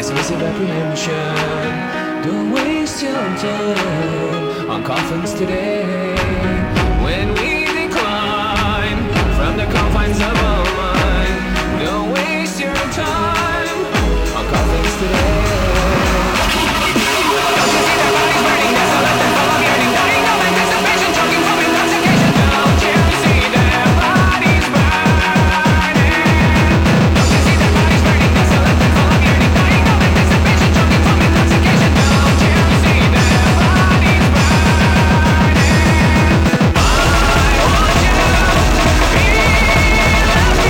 dismissive apprehension. Don't waste your time on coffins today. When we decline from the confines of our mind, don't waste your time on coffins today. Don't you see their bodies burning, desolate and full of yearning, dying of anticipation, choking from intoxication? Don't you see their bodies burning? Don't you see their bodies burning, desolate and full of yearning, dying of anticipation, choking from intoxication? Don't you see their bodies burning? I want you to feel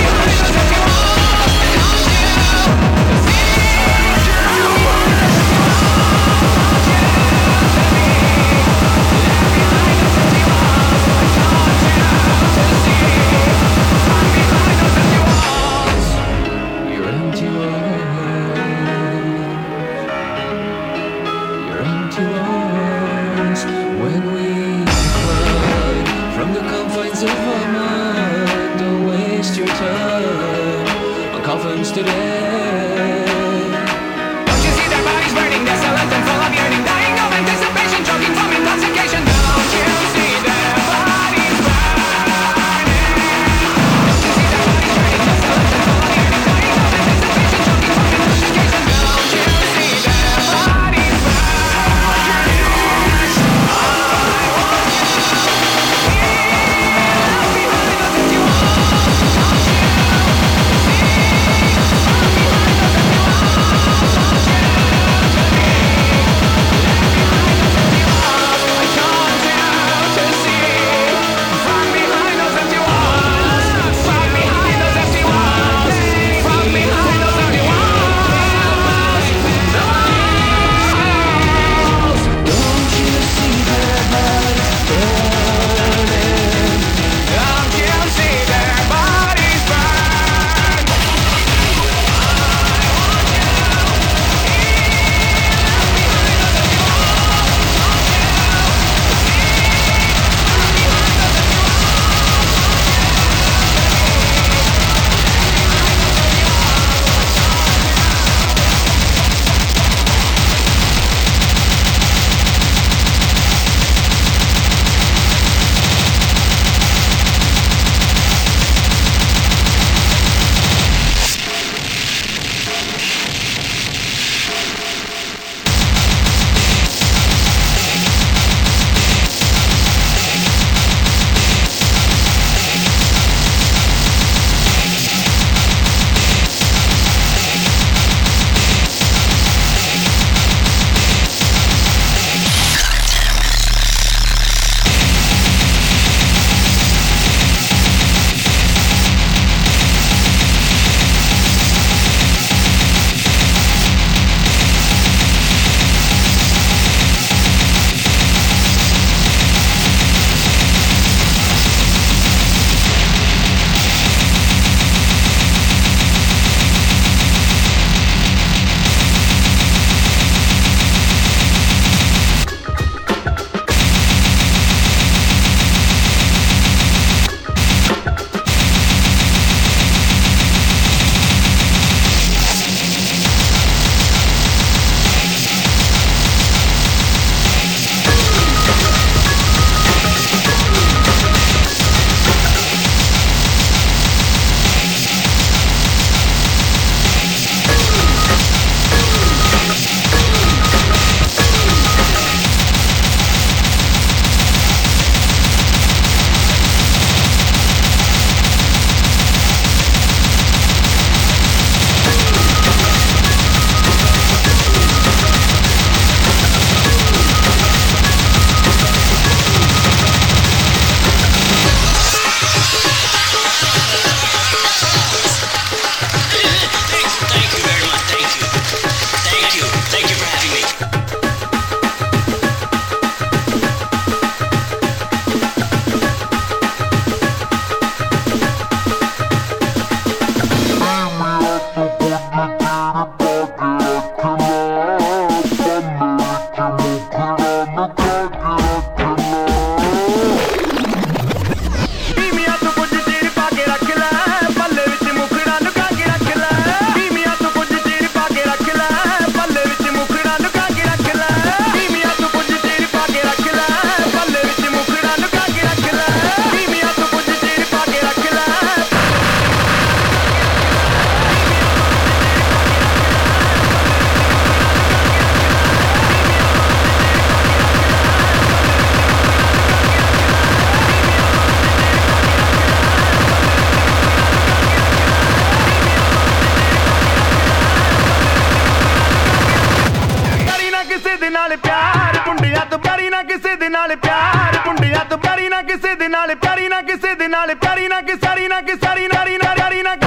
ਕਿਸੇ ਦੇ ਨਾਲ ਪਿਆਰ ਪੁੰਡਿਆ ਤੋਂ ਪਿਆਰੀ ਨਾ ਕਿਸੇ ਦੇ ਨਾਲ ਪਿਆਰ ਪੁੰਡਿਆ ਤੋਂ ਪਿਆਰੀ ਨਾ ਕਿਸੇ ਦੇ ਨਾਲ ਪਿਆਰੀ ਨਾ ਕਿਸੇ ਦੇ ਨਾਲ ਪਿਆਰੀ ਨਾ ਕਿਸਾਰੀ ਨਾ ਕਿਸਾਰੀ ਨਾਰੀ ਨਾ ਨਾਰੀ ਨਾ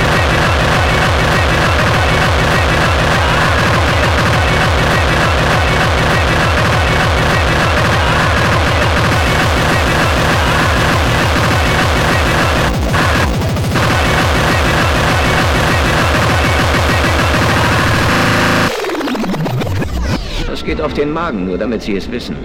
Das geht auf den Magen, nur damit Sie es wissen.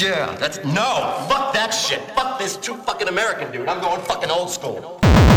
Yeah, that's... No! Fuck that shit! Fuck this too fucking American dude. I'm going fucking old school.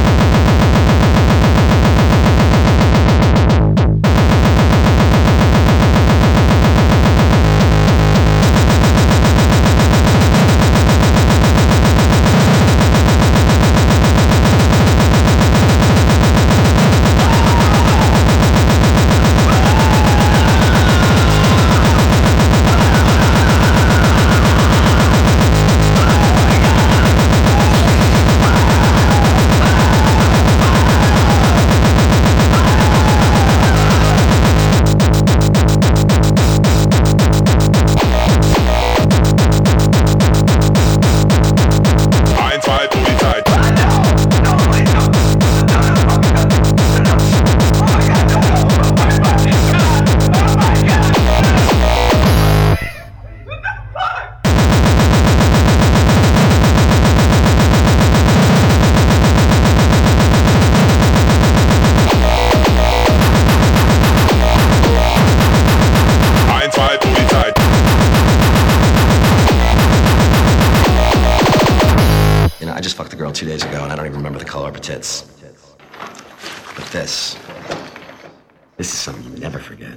I just fucked the girl 2 days ago and I don't even remember the color of her tits. But this is something you never forget.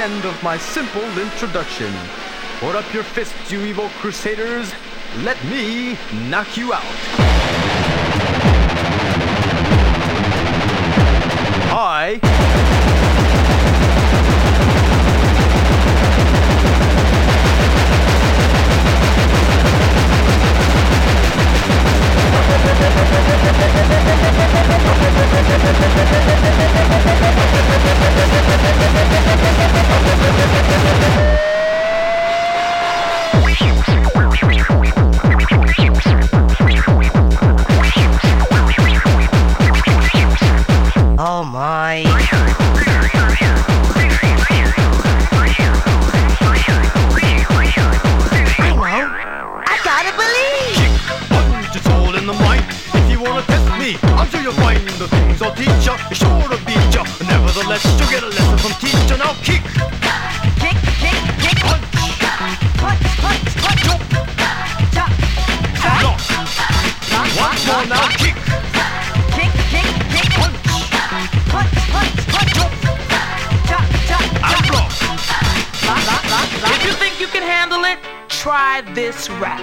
end of my simple introduction. Put up your fists, you evil crusaders. Let me knock you out. I oh my. I gotta believe. punch its hole in the mind. If you wanna test me, I'm sure you'll find the things I'll teach ya. It's sure to beat ya. Nevertheless, you'll get a lesson from teacher. Now kick, Kick, kick, kick. punch, Punch, punch, punch. Chop, chop. knock. Once more now, kick, Kick, kick, kick. punch, Punch, punch, punch. Chop, chop, and chop. block. If you think you can handle it, try this rap.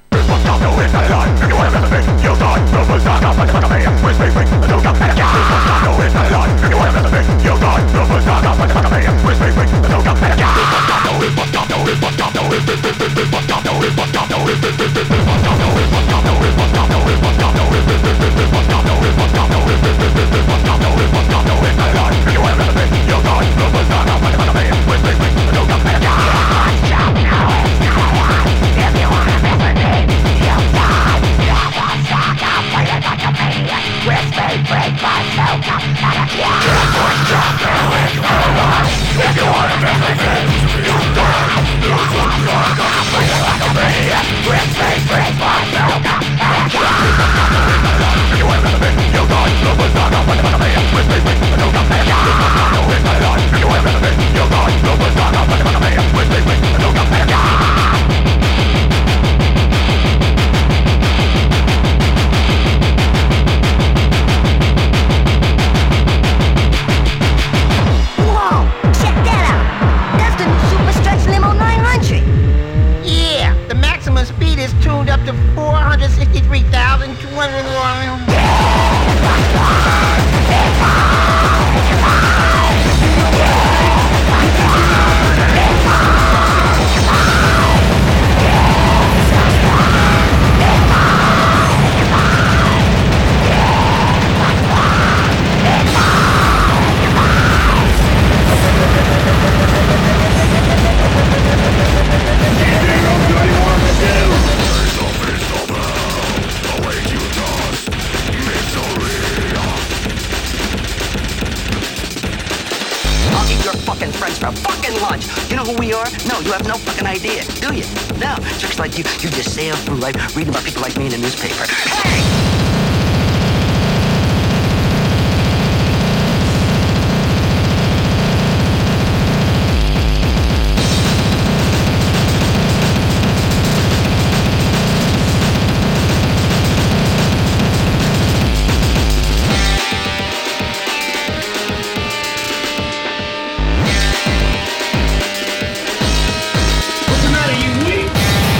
Whoa, check that out. That's the new Super Stretch Limo 900. Yeah, the maximum speed is tuned up to 463,201. I'll eat your fucking friends for fucking lunch. You know who we are? No, you have no fucking idea, do you? No, jerks like you just sail through life reading about people like me in the newspaper. Hey! What's the matter, you weak?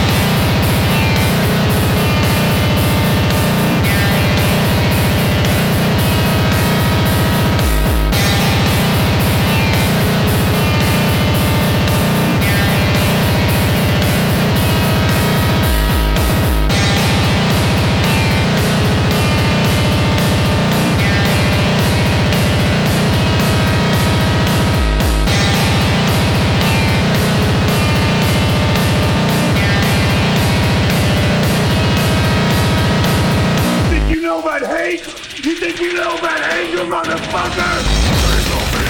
Think you know about hate? You think you know about hate, you motherfucker?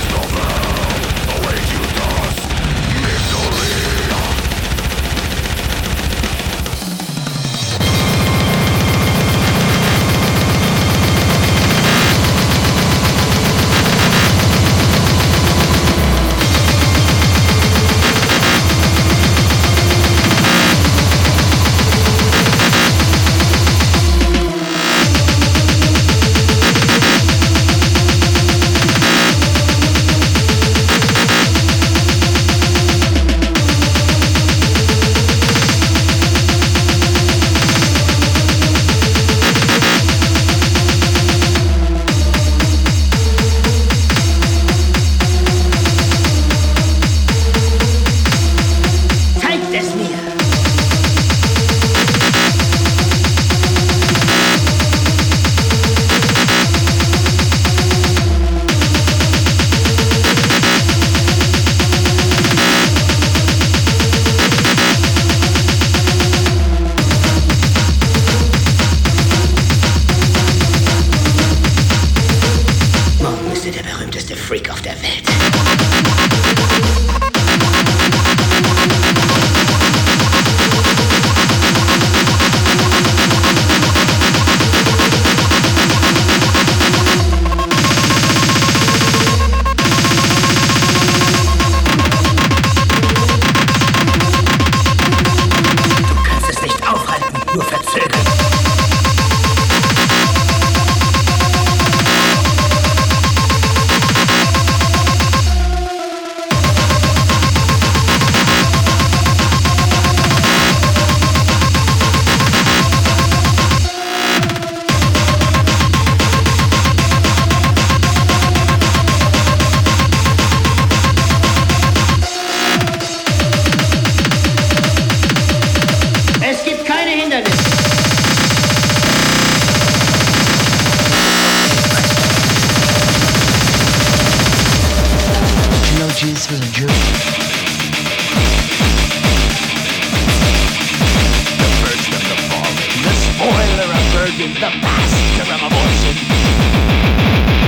is the master of abortion.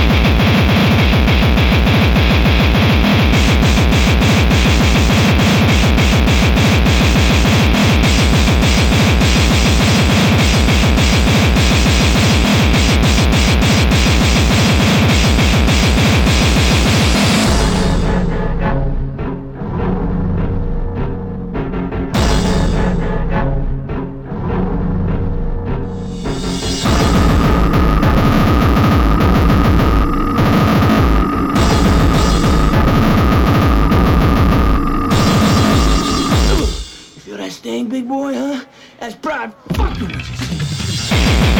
Thing, big boy, huh? That's pride fucking with you.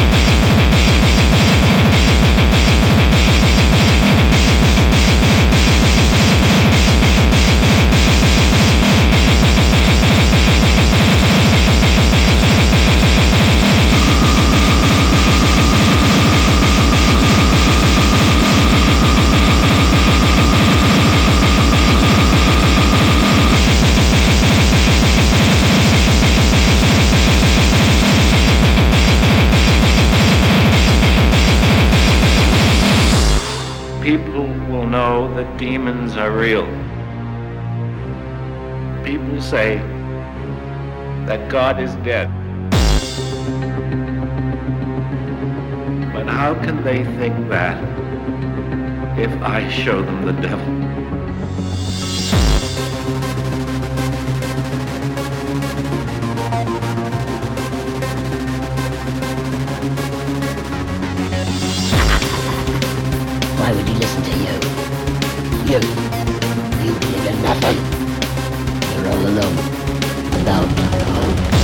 People will know that demons are real. People say that God is dead. But how can they think that if I show them the devil? Why would he listen to you? You believe in nothing. You're all alone, without a home.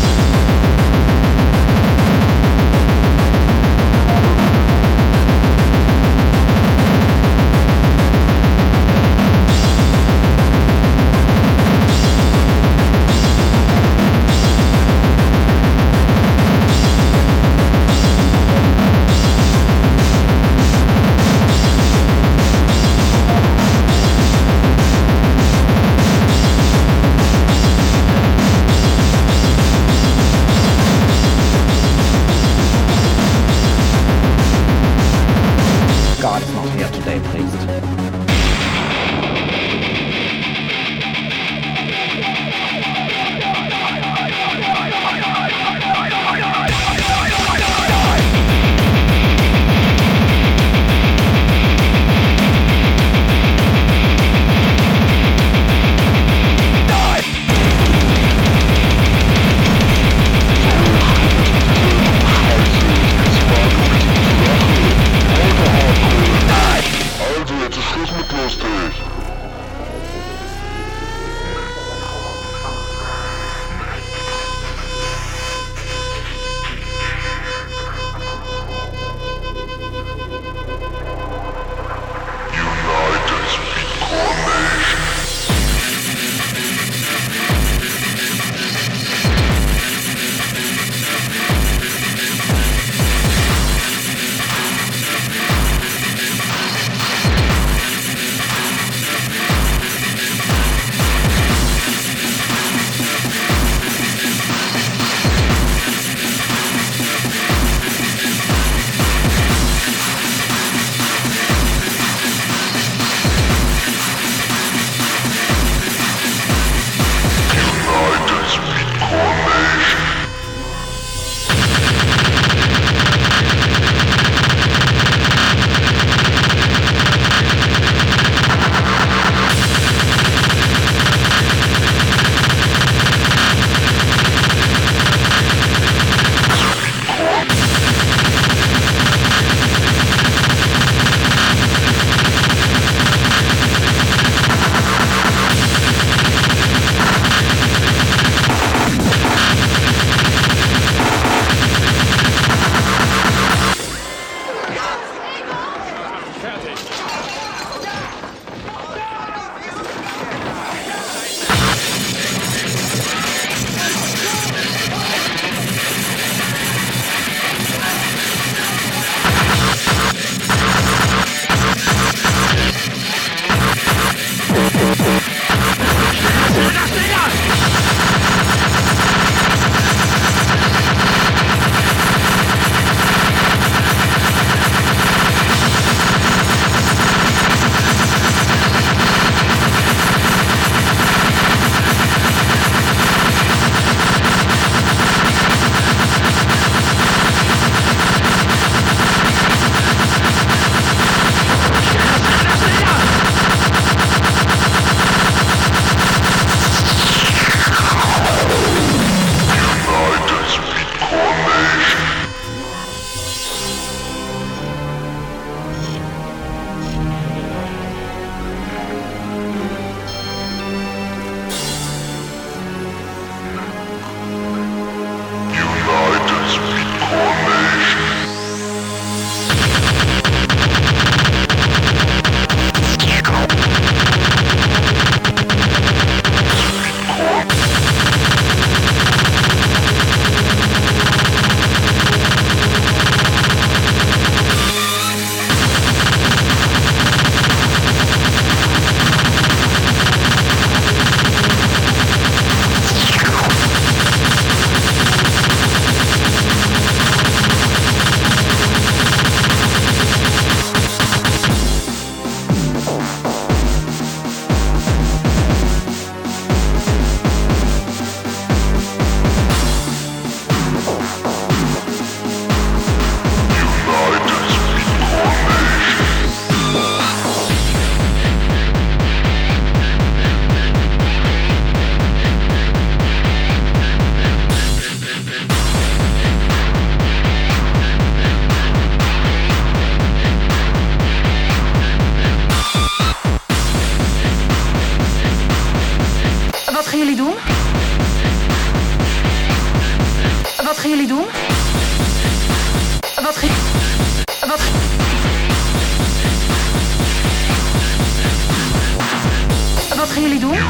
Wat gaan jullie doen?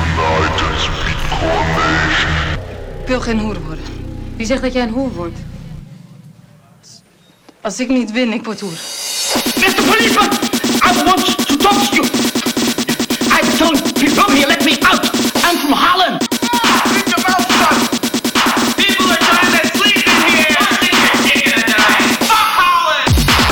Ik wil geen hoer worden. Wie zegt dat jij een hoer wordt? Als ik niet win, ik word hoer. Mr. Policeman, I want to talk to you. I told people here, let me out. I'm from Holland. Keep your mouth shut. People are trying to sleep in here. You're gonna die. Fuck Holland.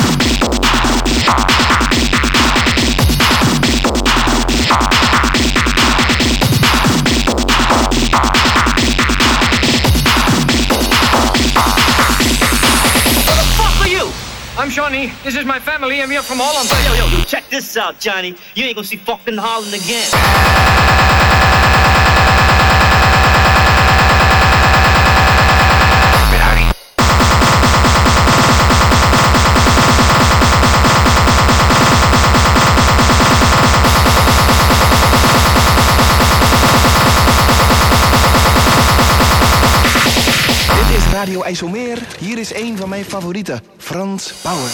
I'm Shawnee. This is my family, and we are from Holland. Yo, check this out, Johnny. You ain't gonna see fucking Holland again. Dit is Radio IJsselmeer. Hier is een van mijn favorieten, Frans Bauer.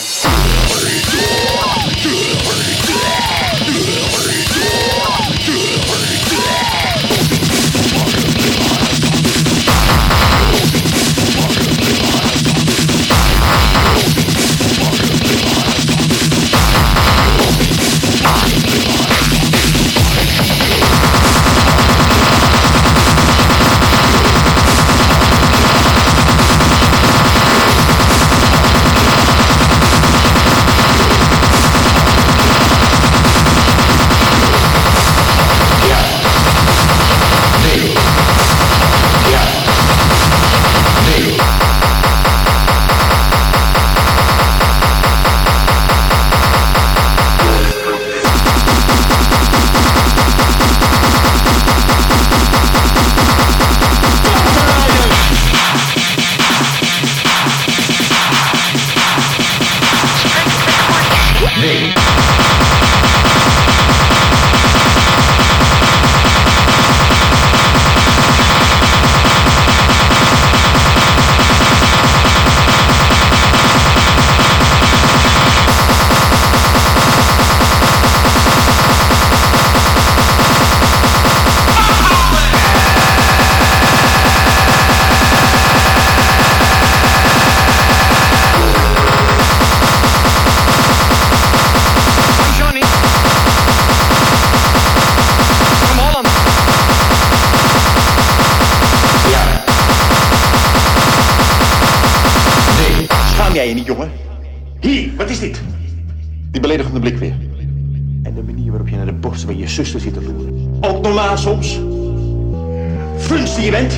Jij je niet, jongen? Hier, wat is dit? Die beledigende blik weer. En de manier waarop je naar de borst van je zuster zit te loeren. Ook normaal soms. Funst die je bent.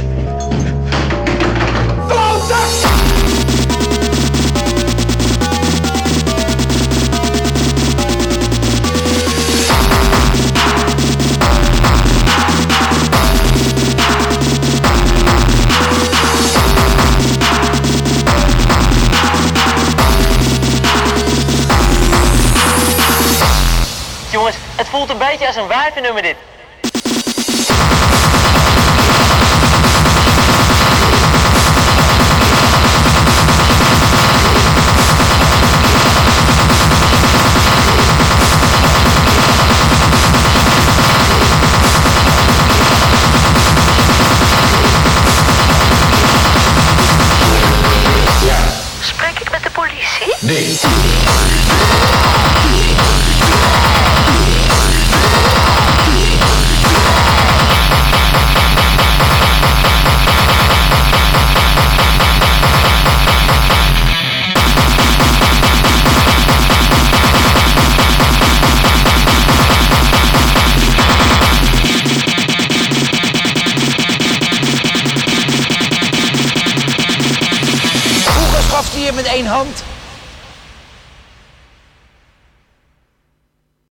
Klootzak! Jongens, het voelt een beetje als een wijvennummer dit. Spreek ik met de politie? Nee. Gaf hij je met één hand?